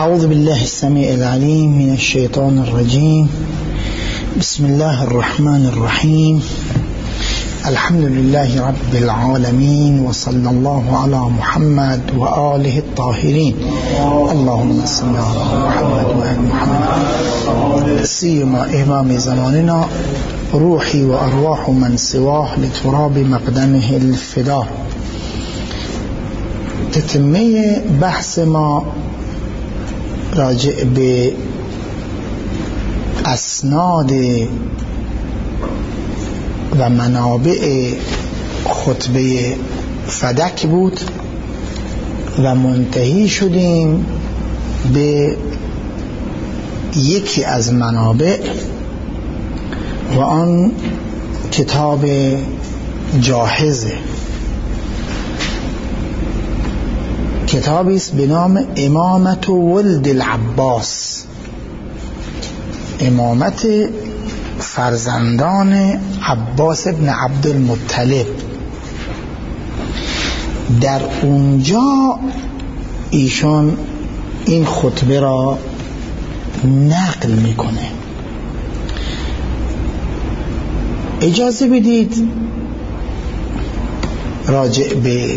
أعوذ بالله السميع العليم من الشيطان الرجيم. بسم الله الرحمن الرحيم. الحمد لله رب العالمين، وصلى الله على محمد وآله الطاهرين. اللهم صل على محمد وآل محمد. سيما إمام زماننا روحي وأرواح من سواه لتراب مقدمه الفداء. تتمه بحث ما راجع به اسناد و منابع خطبه فدک بود و منتهی شدیم به یکی از منابع و آن کتاب جاهزه، کتابی است به نام امامت ولد العباس، امامت فرزندان عباس ابن عبدالمطلب. در اونجا ایشون این خطبه را نقل میکنه. اجازه بدید راجع به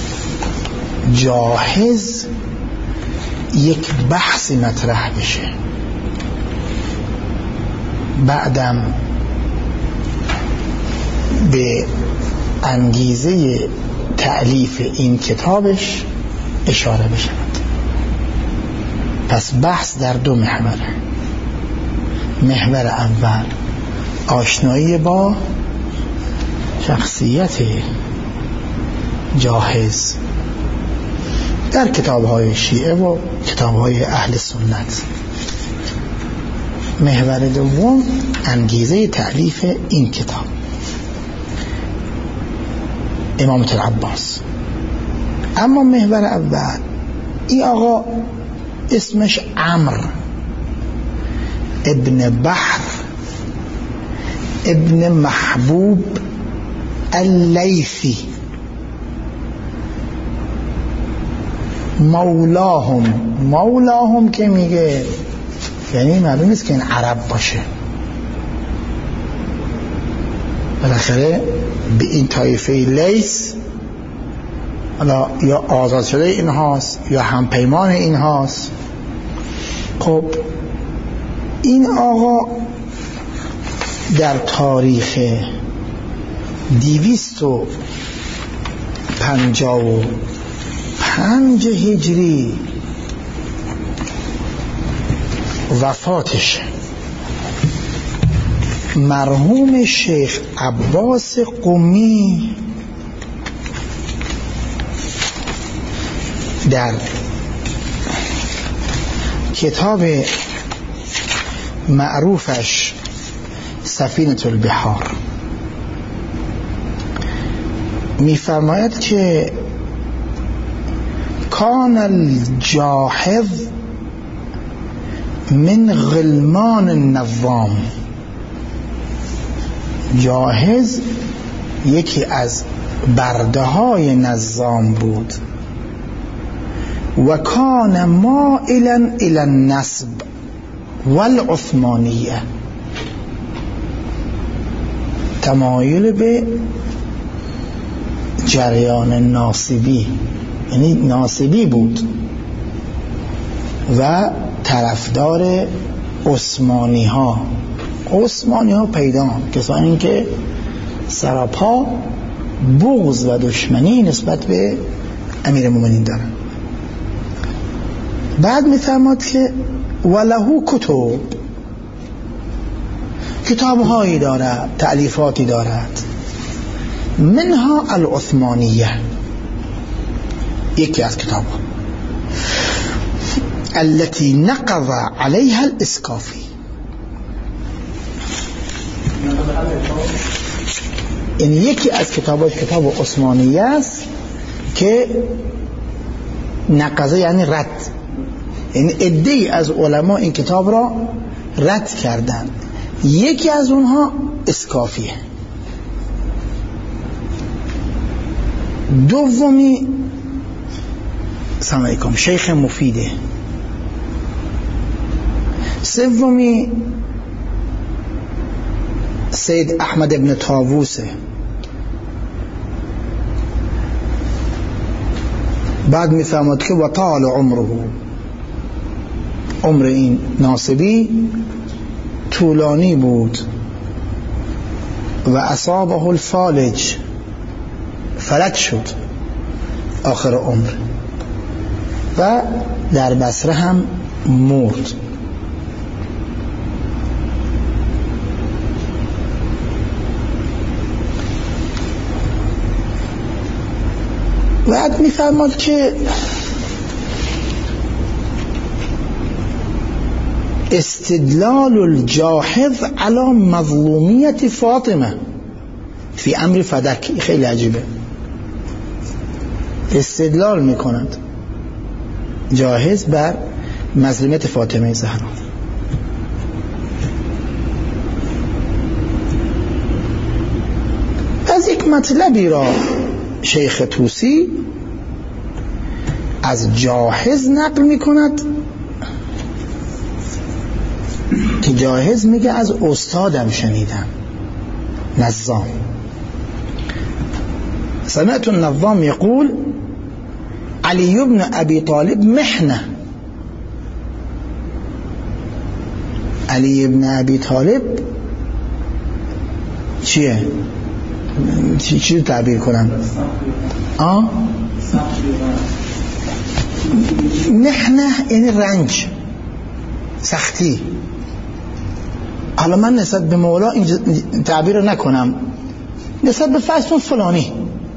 جاهز یک بحثی مطرح بشه، بعدم به انگیزه تألیف این کتابش اشاره بشه. پس بحث در دو محوره. محور اول آشنایی با شخصیت جاهز در کتاب‌های شیعه و کتاب‌های اهل سنت. محور دوم انگیزه تألیف این کتاب امامت العباس. اما محور اول، این آقا اسمش عمرو ابن بحر ابن محبوب اللیثی، مولاهم که میگه یعنی معلوم نیست که این عرب باشه. بالاخره به این طایفه لیث حالا یا آزاد شده این هاست یا هم پیمان این هاست. خب این آقا در تاریخ 255 هجری وفاتش. مرحوم شیخ عباس قمی در کتاب معروفش سفینة البحار می‌فرماید که کان الجاحظ من غلمان النظام، جاهز یکی از برده های نظام بود. و کان مائلا الى النسب والعثمانیه، تمایل به جریان ناصبی، یعنی ناصبی بود و طرفدار عثمانی ها پیدا، کسانی که سراپا بغض و دشمنی نسبت به امیرالمومنین دارن. بعد می‌فرماد که ولهو کتاب‌هایی دارد، تألیفاتی دارد، منها العثمانیه، یکی از کتاب‌ها التي نقض عليها الاسکافی، این یکی از کتاباش کتاب عثمانیه است که نقضه یعنی رد، یعنی عده‌ای از علما این کتاب را رد کردند. یکی از اونها اسکافیه. دومی سلام علیکم شیخ مفیده سومی سید احمد ابن طاووسه. بعد میفهمد که و طال عمره، عمر این ناصبی طولانی بود. و اصابه الفالج، فلج شد آخر عمر و در بصره هم مرد. بعد میفرماد که استدلال الجاحظ على مظلومیت فاطمه فی امر فدک، خیلی عجیبه. استدلال میکند جاحظ بر مظلومیت فاطمه زهرا. از یک مطلبی را شیخ طوسی از جاحظ نقل میکند که جاحظ میگه از استادم شنیدم، نظام. سمعت النظام يقول علی بن ابی طالب محنه. علی بن ابی طالب چیه؟ چی تعبیر کنم؟ محنه یعنی رنج، سختی. حالا من نسبت به مولا این تعبیر رو نکنم، نسبت به فرض فلانی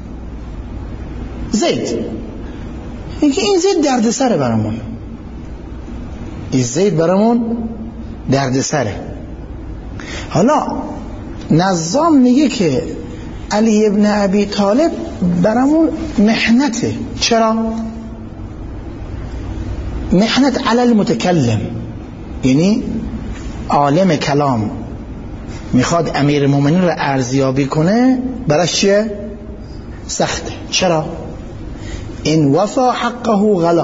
زید، اینکه این زید دردسره برامون، این زید برامون دردسره. حالا نظام میگه که علی ابن ابی طالب برامون محنته. چرا؟ محنت علی المتکلم، یعنی عالم کلام میخواد امیر المومنین رو ارزیابی کنه، براش چیه؟ سخته. چرا؟ این وفا حقه غلا،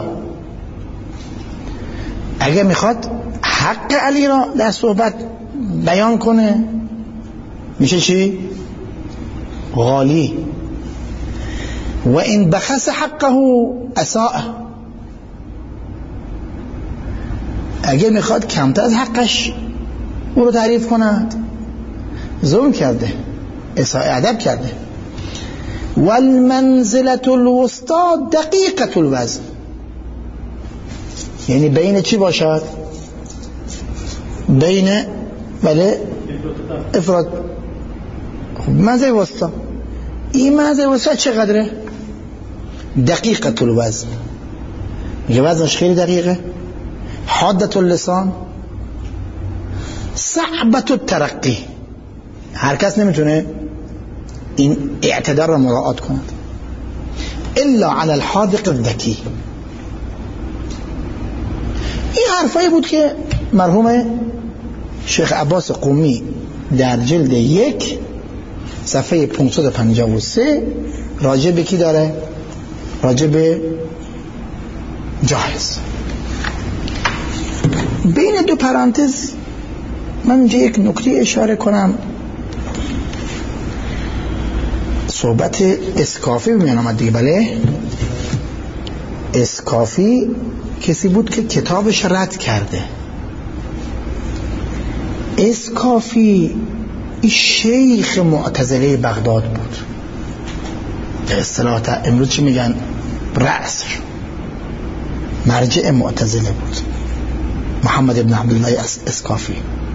اگه میخواد حق علی را در صحبت بیان کنه میشه چی؟ غالی. و این بخس حقه اساء، اگه میخواد کمتر از حقش او رو تعریف کند ظلم کرده، اساء ادب کرده. والمنزلة الوسطى دقیقة الوزن، یعنی بین چی باشد؟ بین بله افراد. منزل وسطى، این منزل وسطى چقدره؟ دقیقة الوزن، میگه وزنش خیلی دقیقه. حادة اللسان، صعبة الترقی، هر کس نمیتونه این اعتدال را مراعات کند الا على الحاذق الذکی. این حرفایی بود که مرحوم شیخ عباس قمی در جلد 1 صفحه 553 راجع به کی داره؟ راجع به جاحظ. بین دو پرانتز من اینجا یک نکته اشاره کنم. صحبت اسکافی بمیان آمد دیگه. بله، اسکافی کسی بود که کتابش رد کرده. اسکافی شیخ معتزله بغداد بود، به اصطلاح امروز چی میگن؟ رأس، مرجع معتزله بود. محمد ابن عبدالله اسکافی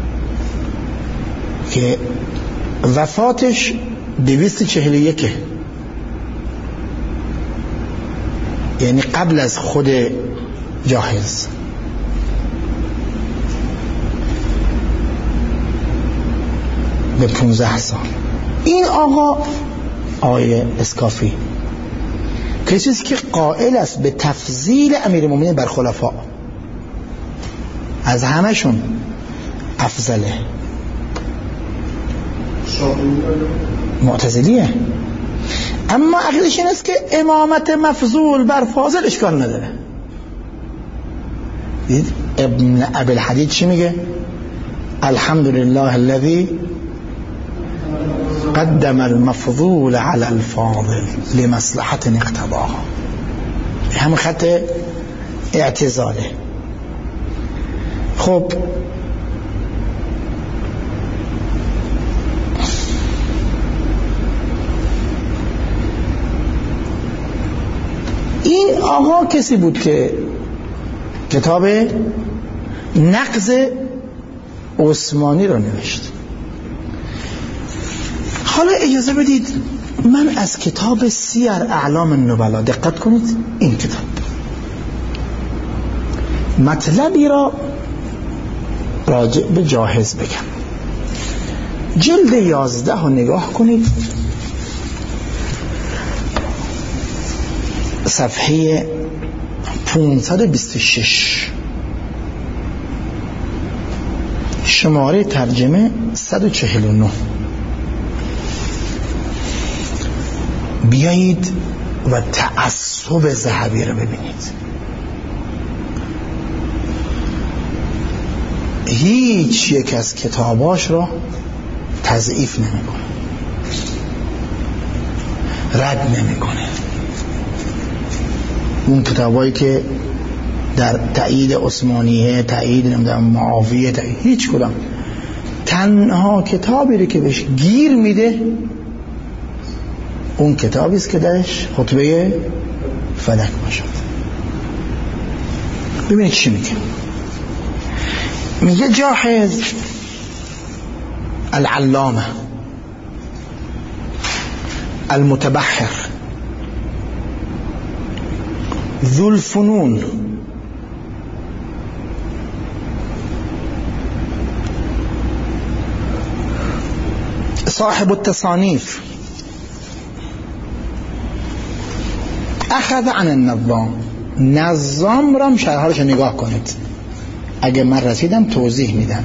که وفاتش 241، یعنی قبل از خود جاحظ. به 15 سال. این آقای اسکافی کسی که قائل است به تفضیل امیرالمومنین بر خلفا، از همشون افضله. معتزلیه، اما عقیدش این است که امامت مفضول بر فاضل اشکال نداره. ابن ابی الحدید چی میگه؟ الحمدلله الذی قدم المفضول على الفاضل لمصلحة اقتضاها. همون خط اعتزاله. خب این آقا کسی بود که کتاب نقض عثمانی رو نوشت. حالا اجازه بدید من از کتاب سیر اعلام النبلا دقت کنید. این کتاب مطلبی را راجع به جاهز بگم. جلد 11 رو نگاه کنید، صفحه 526، شماره ترجمه 149. بیایید و تعصب ذهبی رو ببینید. هیچ یک از کتاباش رو تضعیف نمیکنه، رد نمیکنه. اون کتابایی که در تایید عثمانیه، تایید نمیدونم معاویه، هیچ کدام. تنها کتابی که بهش گیر میده اون کتابی است که درش خطبه فلک باشد. ببینید چی میگه. میگه جاحظ العلامه المتبحر ذو الفنون صاحب التصانیف اخذ عن النظام. نظام را شرحالش نگاه کنید، اگه من رسیدم توضیح میدم.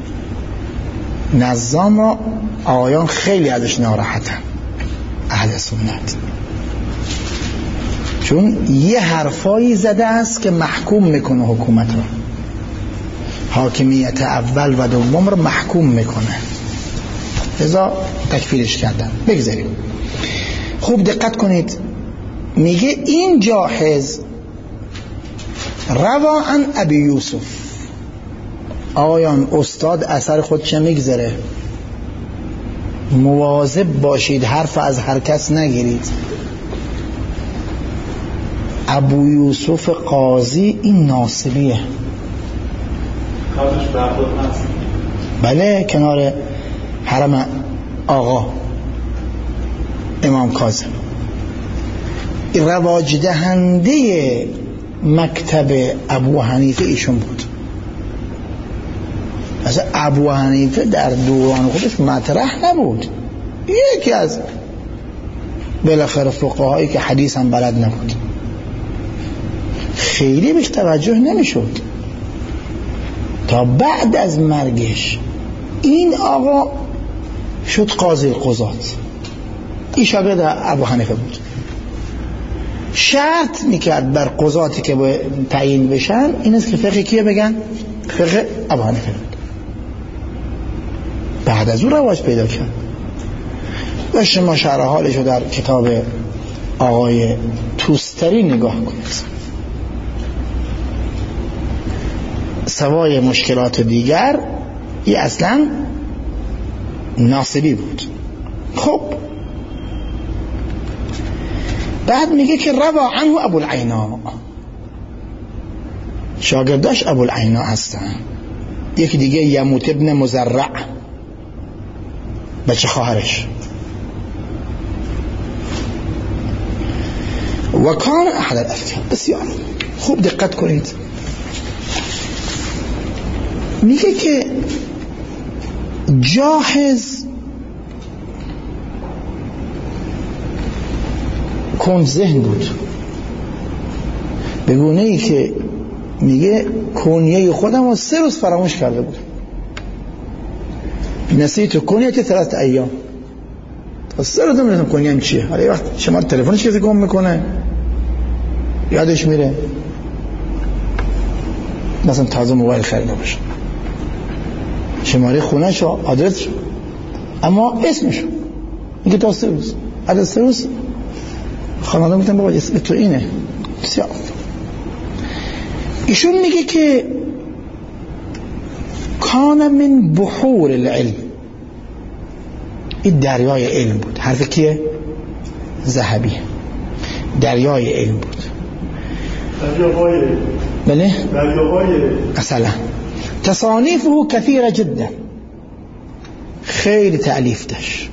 نظام را آقایان خیلی ازش ناراحتن، اهل سنت، چون یه حرفایی زده است که محکوم میکنه حکومت را، حاکمیت اول و دوم را محکوم میکنه، لذا تکفیرش کردن. بگذاریم. خوب دقت کنید. میگه این جاحظ روا عن ابی یوسف. آقایان استاد اثر خود چه میگذره؟ مواظب باشید حرف از هر کس نگیرید. ابو یوسف قاضی این ناصبیه. کارش برخورد هست. بله، کنار حرم آقا امام کاظم. رواج دهنده مکتب ابو حنیفه ایشون بود. مثلا ابو حنیفه در دوران خودش مطرح نبود، یکی از بالاخره فقهایی که حدیث هم بلد نبود، خیلی بهش توجه نمیشد تا بعد از مرگش این آقا شد قاضی القضات. این شاگرد ابو حنیفه بود. شرط میکرد بر قضاتی که باید تعیین بشن این است که فقه کیه بگن؟ فقه ابو حنیفه بود. بعد از اون رواج پیدا کرد و شما شرح حالش رو در کتاب آقای توستری نگاه کنید. سوای مشکلات دیگر این اصلا ناصبی بود. خب بعد میگه که روا عنه ابو العینا. شاگرداش ابو العینا هستن. یکی دیگه یموت ابن مزرع، بچه خواهرش. و کان احد الافکار. بسیار خوب دقت کنید. میگه که جاحظ کند ذهن بود، به گونه ای که میگه کنیه خودم رو 3 روز فراموش کرده بود. نسیت کنیه 3 ایام. 3 روز نمیدونم کنیم چیه. حالا وقت شما تلفنش کسی گم میکنه یادش میره. مثلا تازه موبایل خریده باشه، شماره خونه شو، آدرس شو، اما اسمشو میگه تا 3 روز، بعد 3 روز خانواده میگن بابا اسم تو اینه. بسیار ایشون میگه که کان من بحور العلم، این دریای علم بود. حرف کیه؟ ذهبی. دریای علم بود. دریای بله؟ دریای مثلا تصانیفه كثيرة جدا، خیلی تألیف داشت.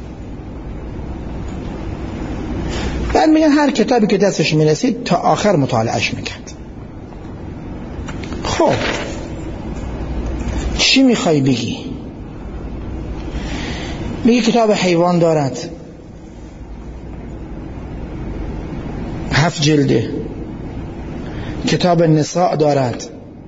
بعد میگن هر کتابی که دستش میرسید تا آخر مطالعهش میکرد. خب چی میخوای بگی؟ میگه کتاب حیوان دارد 7 جلده، کتاب نساء دارد،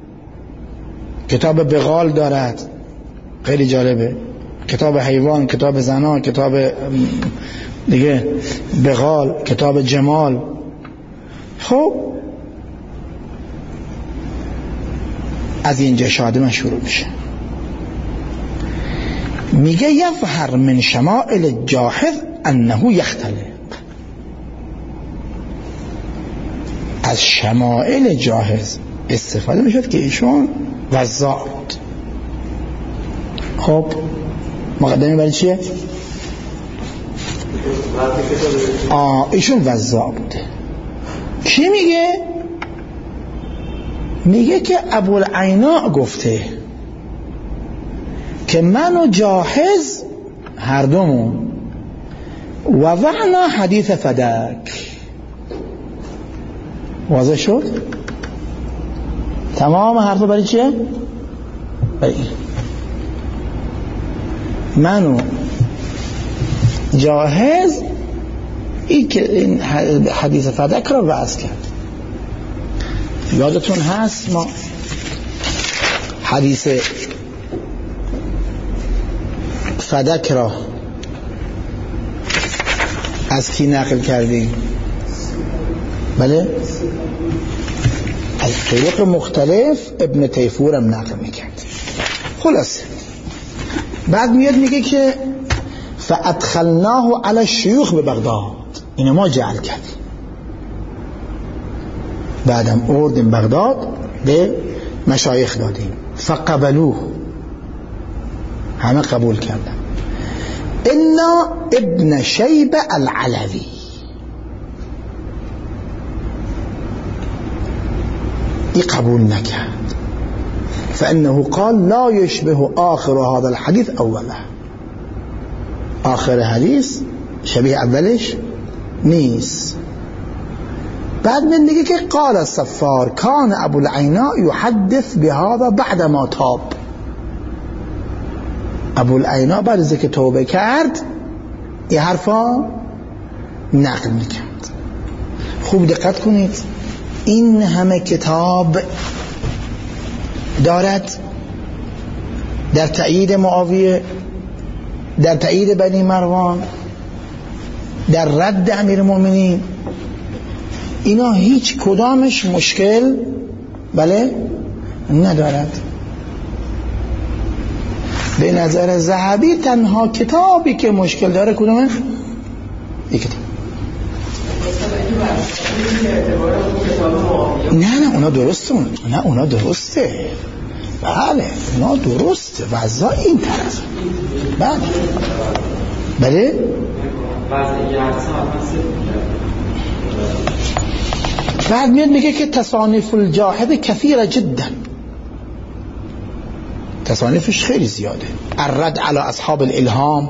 کتاب بغال دارد، خیلی جالبه، کتاب حیوان، کتاب زنا، کتاب دیگه بغال، کتاب جمال. خب از اینجا شاده من شروع میشه. میگه یظهر من شمائل جاحظ انه یختلف، از شمائل جاحظ استفاده میشد که ایشون وزاع بود. خب مقدمه برای چیه؟ ایشون وزاع بوده. کی میگه؟ میگه که ابوالعیناء گفته که من و جاحظ هر دومون وضعنا حدیث فدک. واضح شد؟ تمام حرفا برای چیه؟ برای من و جاحظ این حدیث فدک را وضع کرد. یادتون هست ما حدیث فدک را از کی نقل کردیم؟ بله، از طرق مختلف ابن تیفور هم نقل میکرد. خلاصه بعد میاد میگه که فادخلناه علی الشیوخ ببغداد، اینو ما جعل کردیم، بعدم آوردیم بغداد به مشایخ دادیم، فقبلوه، همه قبول کردن، الا ابن شیبه العلوی. ای قبول نکرد، فانه قال لا يشبه آخر هذا الحديث اوله، آخر حدیث شبیه اولش نیست. بعد من دیگه که قال الصفار کان ابوالعیناء یحدث بهذا بعد ما تاب، ابوالعیناء بعد از که توبه کرد این حرفا نقل میکرد. خوب دقت کنید، این همه کتاب دارد در تأیید معاویه، در تأیید بنی مروان، در رد امیرالمومنین، اینا هیچ کدامش مشکل بله ندارد. به نظر ذهبی تنها کتابی که مشکل داره کدومه؟ یک کتاب. نه اونا درسته، نه اونا درسته، بله اونا درسته، وضع این طرف بله بعد میاد میگه که تصانیف الجاحظ کثیره جدا، تصانیفش خیلی زیاده. الرد على اصحاب الالهام،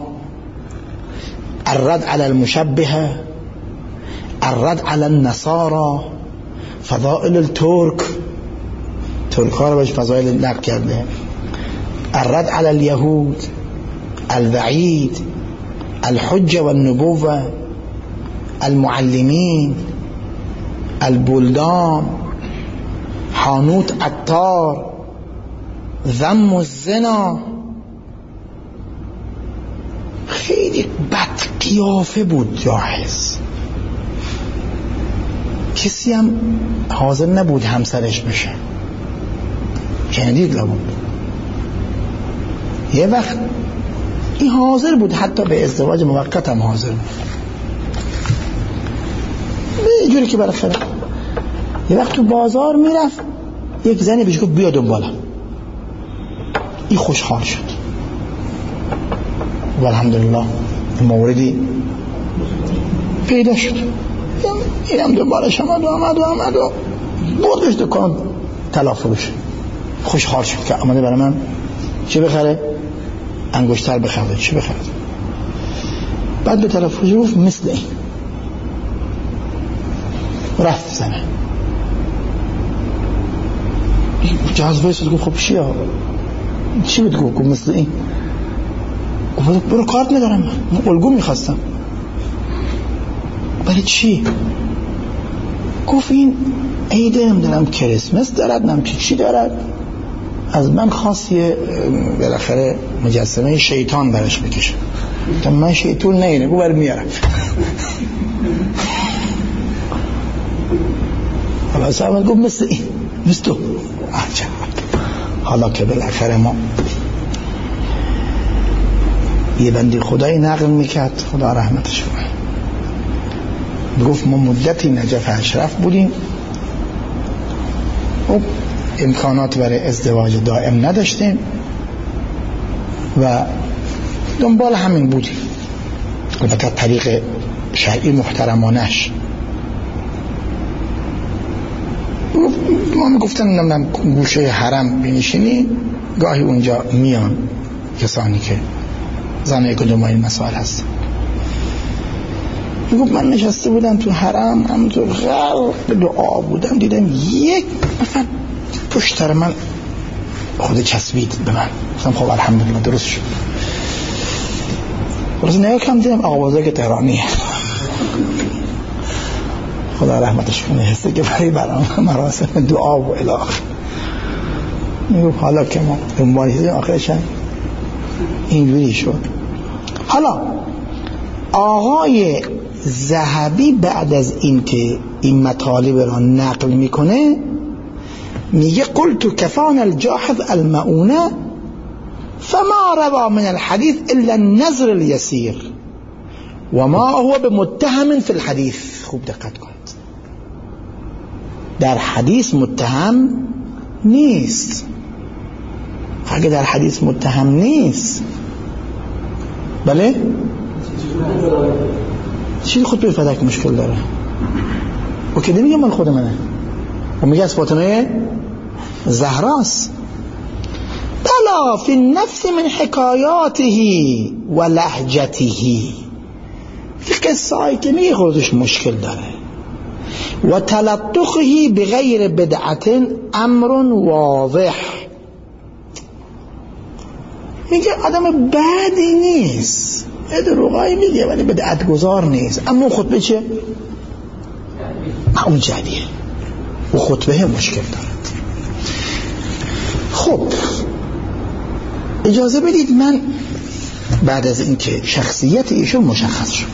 الرد على المشبهه، الرد على النصارى، فضائل الترك، ترک ها رو بهش فضائل نقل کرده، الرد على اليهود، الوعید، الحجه والنبوه، المعلمین، البلدان، حانوت عطار، ذم الزنا. خیلی بد قیافه بود جاحظ، کسی هم حاضر نبود همسرش بشه، شنیدید لابد یه وقت این حاضر بود حتی به ازدواج موقت هم حاضر بود به جوری که بالاخره یه وقت تو بازار میرفت یک زنی بهش گفت بیا دنبالم این خوشحال شد و الحمدلله موردی پیدا شد اینم دنبالش آمد و بردش دکان طلا فروش خوشحال شد که آمده برای من چه بخره انگشتر بخره چه بخره بعد به طرف فروش گفت مثل این رفت زنه جذبه شد گفت خب چی بود گفت مثل این گفت برو کارت ندارم من الگو میخواستم برای چی گفت این عید نمیدونم کریسمس دارد نم چی دارد از من خواست یه بالاخره مجسمه شیطان برش بکشه تا من شیطان نه گفت برای میارم حالا صاحب گفت مثل این مثل تو حالا که بالاخره ما یه بندی خدایی نقل میکرد خدا رحمتش کنه گفت ما مدتی نجف اشرف بودیم و امکانات برای ازدواج دائم نداشتیم و دنبال همین بودیم البته طریق شرعی محترمانش ما میگفتن نمیدونم گوشه حرم بنشینی گاهی اونجا میان کسانی که زنه کدوم این مسائل هست میگفت من نشسته بودم تو حرم همونطور غرق به دعا بودم دیدم یک نفر پشت من خود چسبید به من گفتم خب الحمدلله درست شد خلاص نگاه کم دیدم آقا بزرگ تهرانیه خدا رحمتش کنه حسه که برای مراسم دعا و اله میگفت حالا که ما دنبالی شدیم آخرش اینجوری شد. حالا آقای ذهبی بعد از این که این مطالب را نقل میکنه میگه قلت کفان الجاحظ المؤونه فما روا من الحديث الا النظر اليسير وما هو بمتهم في الحديث. خوب دقت کنید در حدیث متهم نیست. اگه در حدیث متهم نیست بله چی خود به فدک مشکل داره و که نمیگه مال خود منه و میگه از فاطمه زهراست. بلا فی النفس من حکایاته و لهجته فی قصه‌ای که میگه خودش مشکل داره و تلطخه بغیر بدعت امر واضح. میگه آدم بدی نیست دروغایی میگه ولی بدعت گذار نیست اما خطبه چه؟ اون جدیه و خطبه مشکل دارد. خب اجازه بدید من بعد از اینکه شخصیت ایشون مشخص شد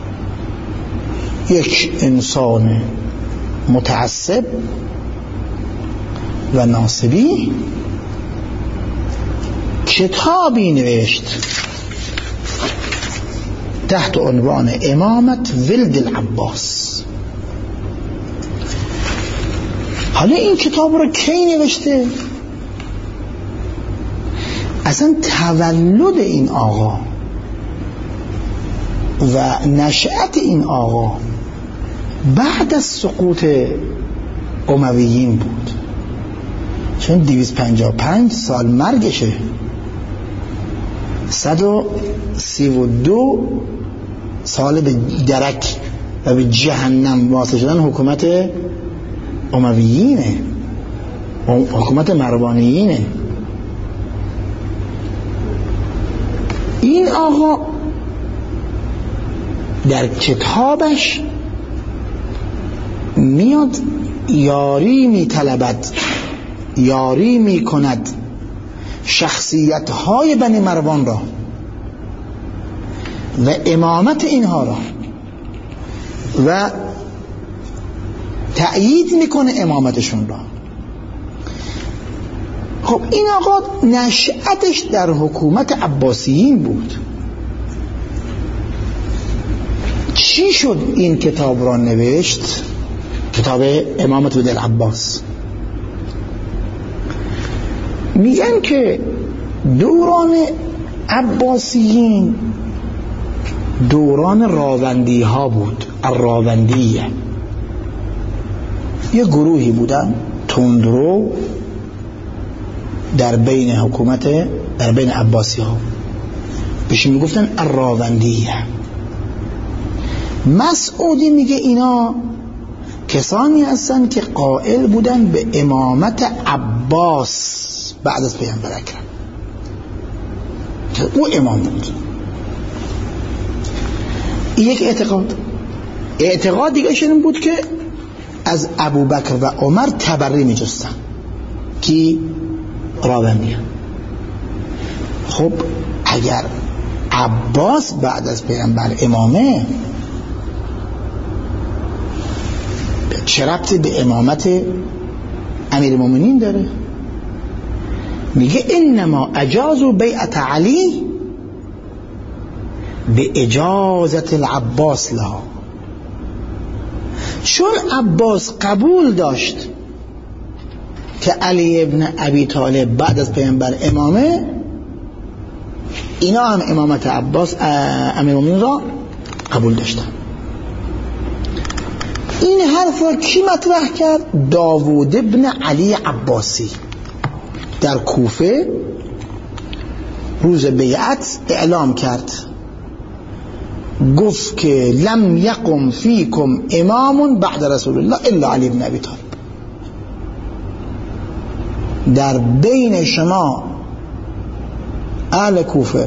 یک انسان متعصب و ناصبی کتابی نوشت تحت عنوان امامت ولد العباس. حالا این کتاب رو کی نوشته؟ اصلا تولد این آقا و نشأت این آقا بعد از سقوط امویین بود چون 255 سال مرگشه 132 سال به درک و به جهنم واسه شدن حکومت امویینه حکومت مروانیینه. این آقا در کتابش میاد یاری میطلبد یاری میکند شخصیت های بنی مروان را و امامت اینها را و تأیید میکنه امامتشون را. خب این آقا نشأتش در حکومت عباسیین بود. چی شد این کتاب را نوشت؟ کتاب امامت ولد العباس. میگن که دوران عباسیین دوران راوندی ها بود. الراوندیه یه گروهی بودن تندرو در بین حکومت، در بین عباسی ها، بهش میگفتن الراوندیه. مسعودی میگه اینا کسانی هستن که قائل بودن به امامت عباس بعد از پیامبر اکرم، که او امام بود. یک اعتقاد دیگه شون بود که از ابوبکر و عمر تبری می جستن که راوندی. خب اگر عباس بعد از پیامبر امامه، چه ربطی به امامت امیرالمومنین داره؟ میگه انما اجازوا بیعت علی به اجازت العباس لها، چون عباس قبول داشت که علی ابن ابی طالب بعد از پیامبر امامه، اینا هم امامت عباس امیرالمومنین را قبول داشتن. این حرف را کی مطرح کرد؟ داوود ابن علی عباسی در کوفه روز بیعت اعلام کرد، گفت که لم یقم فیکم امام بعد رسول الله الا علی ابن ابی طالب. در بین شما اهل کوفه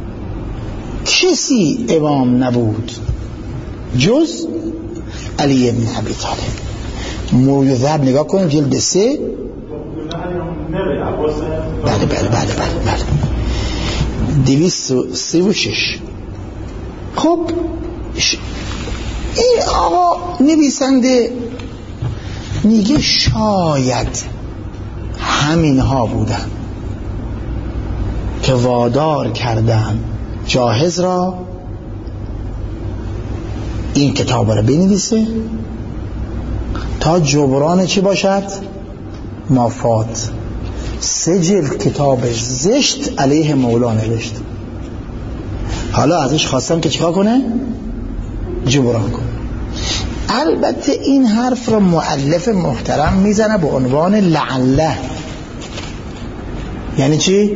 کسی امام نبود جز علی ابن ابی طالب. موی ذهب نگاه کنید جلد 3. بله 236. خب این آقا نویسنده میگه شاید همین ها بودن که وادار کردن جاهز را این کتاب را بنویسه تا جبران چی باشد؟ مافات. 3 جلد کتابش زشت علیه مولا نوشت، حالا ازش خواستم که چیکار کنه؟ جبران کنه. البته این حرف را مؤلف محترم میزنه به عنوان لعله. یعنی چی؟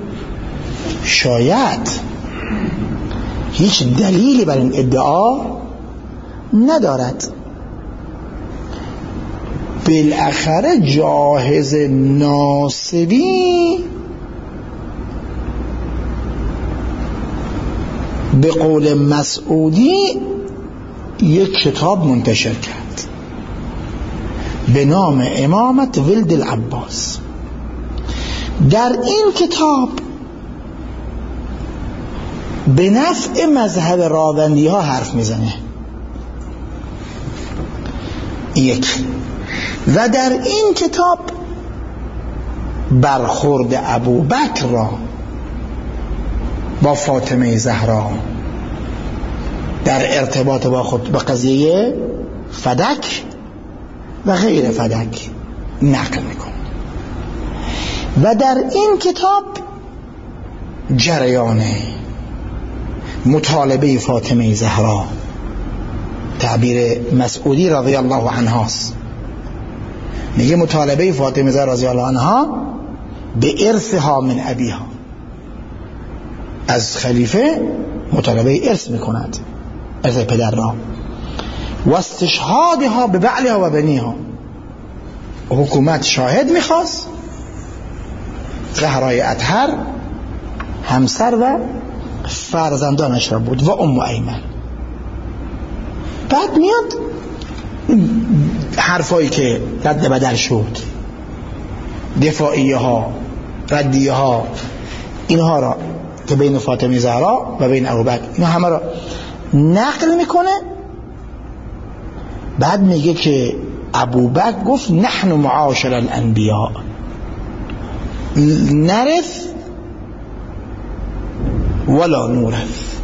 شاید. هیچ دلیلی بر این ادعا ندارد. بالاخره جاهز ناصری به قول مسعودی یک کتاب منتشر کرد به نام امامت ولد العباس. در این کتاب به نفع مذهب راوندی ها حرف میزنه. یک. و در این کتاب برخورد ابوبکر را با فاطمه زهرا در ارتباط با خود به قضیه فدک و غیر فدک نقل میکنه. و در این کتاب جریان مطالبه فاطمه زهرا، تعبیر مسعودی رضی الله عنهاست، میگه مطالبه فاطمه زهرا رضی الله عنها به ارثها من ابیها، از خلیفه مطالبه ارث میکند، ارث پدر را، و استشهادها به بعلها و بنیها، حکومت شاهد میخواست زهرای اطهر همسر و فرزندانش را بود و ام ایمن. بعد میاد حرفایی که رد بدل شد، دفاعیه ها، ردیه ها، اینها را که بین فاطمه زهرا و بین ابوبکر، اینا همه را نقل میکنه. بعد میگه که ابوبکر گفت نحن معاشر الانبیاء، نرث ولا نورث،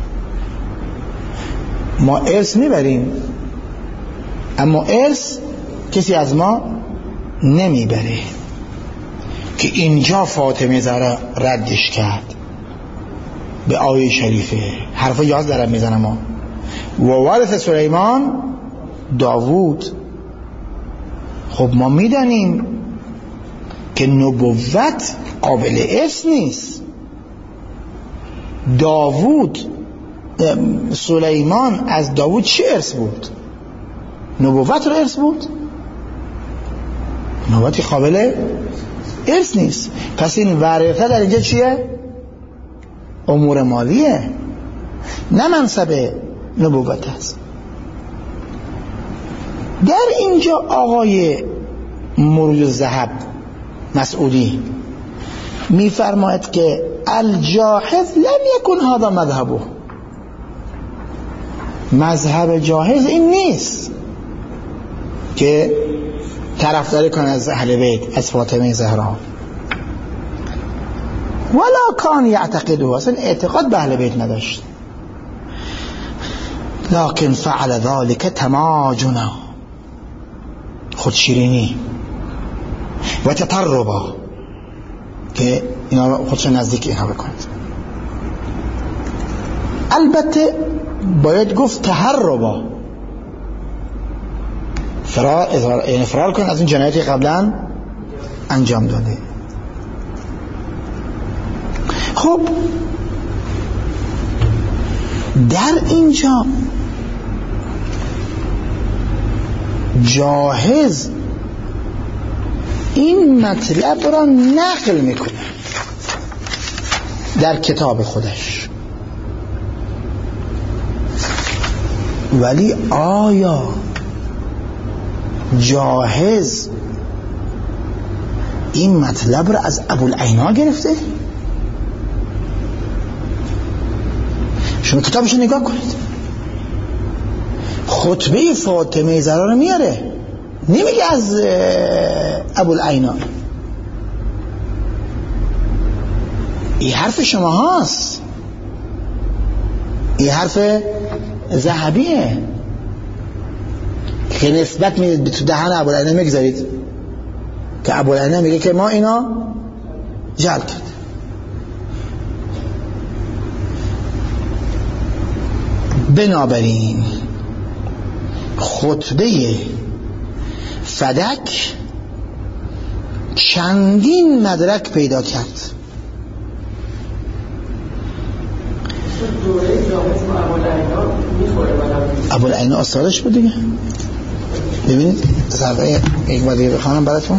ما ارث میبریم اما ارث کسی از ما نمیبره، که اینجا فاطمه زهرا ردش کرد به آیه شریفه. حرف یاز دارم میزنم و وارث سلیمان داوود. خب ما میدانیم که نبوت قابل ارث نیست. سلیمان از داوود چه ارث بود؟ نبوت رو ارث بود؟ نبوتی قابل ارث نیست. پس این ورثه در اینجا چیه؟ امور مالیه، نه منصب نبوت است. در اینجا آقای مروج الذهب مسعودی میفرماید که الجاحظ لم یکن هذا مذهبه، مذهب جاحظ این نیست که طرفداری کنه از اهل بیت، از فاطمه زهرا. ولا کان یعتقده، اصلا اعتقاد به اهل بیت نداشت. لكن فعل ذلك تماجنا، خودشیرینی و تطربا، که اینا خودش نزدیک اینا بکنید. البته باید گفت تهربا، فرار کن از این جنایتی قبلا انجام داده. خب در اینجا جاحظ این مطلب را نقل میکنه در کتاب خودش، ولی آیا جاحظ این مطلب را از ابوالعینا گرفته؟ شما کتابش نگاه کنید، خطبه فاطمه زهرا رو میاره، نمیگه از ابوالعینا. این حرف شما هاست، این حرف ذهبیه که نسبت میدید تو دهن ابوالعینا میگذارید که ابوالعینا میگه که ما اینا جلب کرد. بنابراین خطبه فدک چندین مدرک پیدا کرد. ابوالعینا استادش بود دیگه. ببینید صفحه یک بار دیگه بخوانم براتون.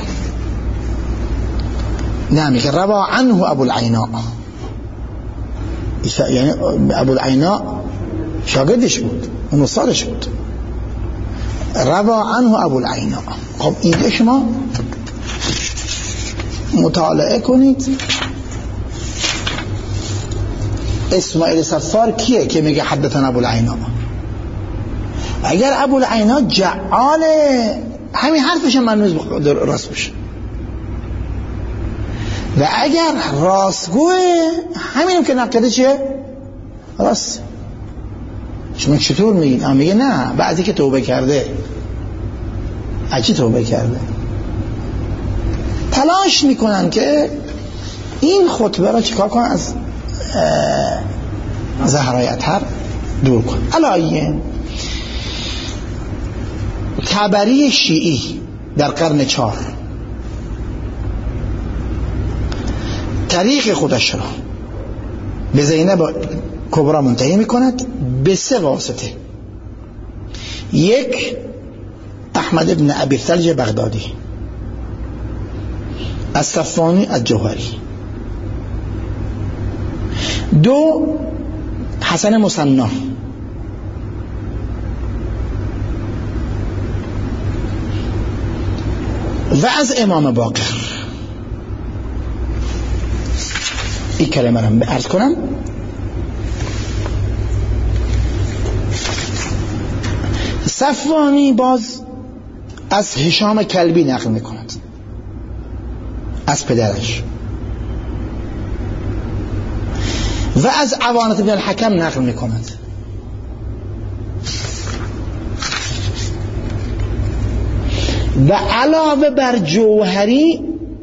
نه میگه روا عنه ابوالعینا، یعنی ابوالعینا شاگردش بود، اون استادش بود. روا عنه ابوالعینا. خب اینجا شما مطالعه کنید اسماعیل صفار کیه که میگه حدثنا ابوالعینا. اگر ابوالعینا جعاله همین حرفش هم منوز راست باشه، و اگر راستگوه همینم که نقده چیه راست. شما چطور میگید؟ میگه نه بعضی که توبه کرده. اچی توبه کرده؟ تلاش میکنن که این خطبه را چیکار کنن؟ از زهرای اطهر دور کن. علایه طبری شیعی در قرن 4 طریق خودش را به زینب کبرا منتهی میکند به 3 واسطه. 1 احمد ابن ابی ثلج بغدادی، الصفانی الجوهری. 2 حسن مصنع. و از امام باقر. این کلمه را عرض کنم. صفوانی باز از هشام کلبی نقل میکند از پدرش. و از عوانة ابن الحکم نقل میکند. و علاوه بر جوهری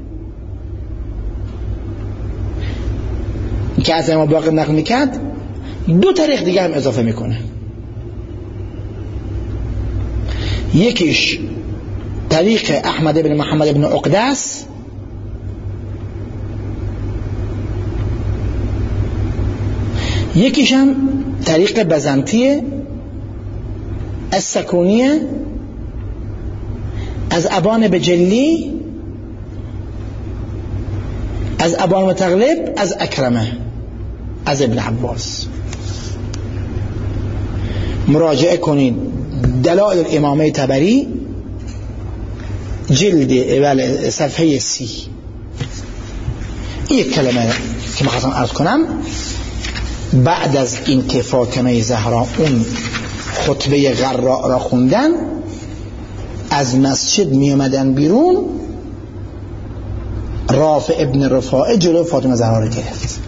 که از امام باقر نقل میکرد، 2 طریق دیگه هم اضافه میکنه. یکیش طریق احمد بن محمد بن عقدس، یکیش هم طریق بزنطیه السکونیه از ابان بجلی، از ابان متغلب، از اکرمه، از ابن عباس. مراجعه کنید دلائل الامامه طبری جلد اول صفحه 30. این یک کلمه که می‌خواستم عرض کنم. بعد از این که فاطمه زهرا اون خطبه غراء را خوندن، از مسجد می اومدن بیرون، رافع ابن رفاعه جلو فاطمه زهرا را گرفت.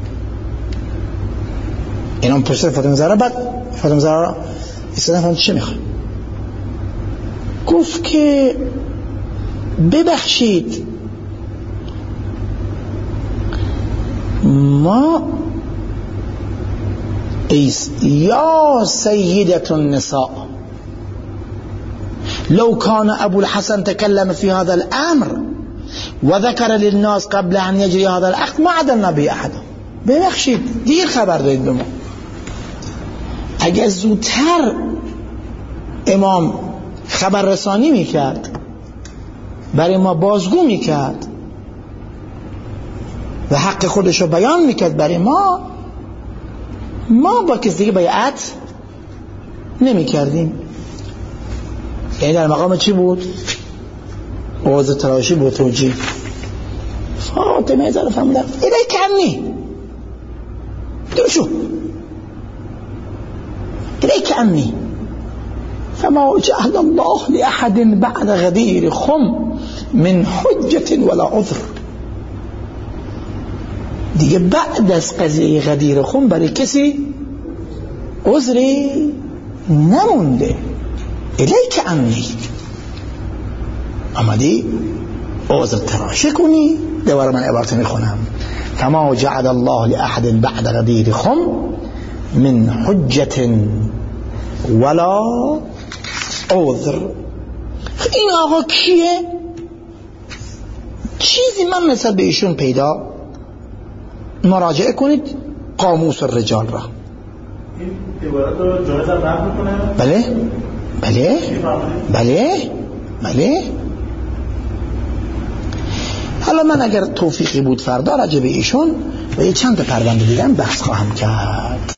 اینا پشت فاطمه زهرا، بعد فاطمه زهرا ایستادن، چه میخواد؟ گفت که ببخشید ما یا سیدة النساء لو كان ابو الحسن تكلم في هذا الامر وذكر للناس قبل ان يجري هذا العقد ما عدلنا به احد. ببخشید دیر خبر دادید به ما. اگر زودتر امام خبر رسانی میکرد، برای ما بازگو میکرد و حق خودش رو بیان میکرد برای ما با کسی دیگه بیعت نمی کردیم. یعنی در مقام چی بود؟ اوضاع تراشی بود. توجیه فاطمه زهرا فرمودن الیک عنی، دوشو الیک عنی فما جعل الله لأحد بعد غدیر خم من حجة ولا عذر. دیگه بعد از قضیه غدیر خم برای کسی عذری نمونده. الیک عنی، آمدی عذر تراشی کنی. دوباره من عبارت میخونم. فما جعل الله لأحد بعد غدیر خم من حجة ولا عذر. این آقا کیه؟ چیزی من نسبت به ایشون پیدا، مراجعه کنید قاموس الرجال را. این عبارت رو جایز هم نقل میکنه؟ بله. حالا من اگر توفیقی بود فردا راجع به ایشون و یه چند تا پرونده دیگه هم بحث خواهم کرد.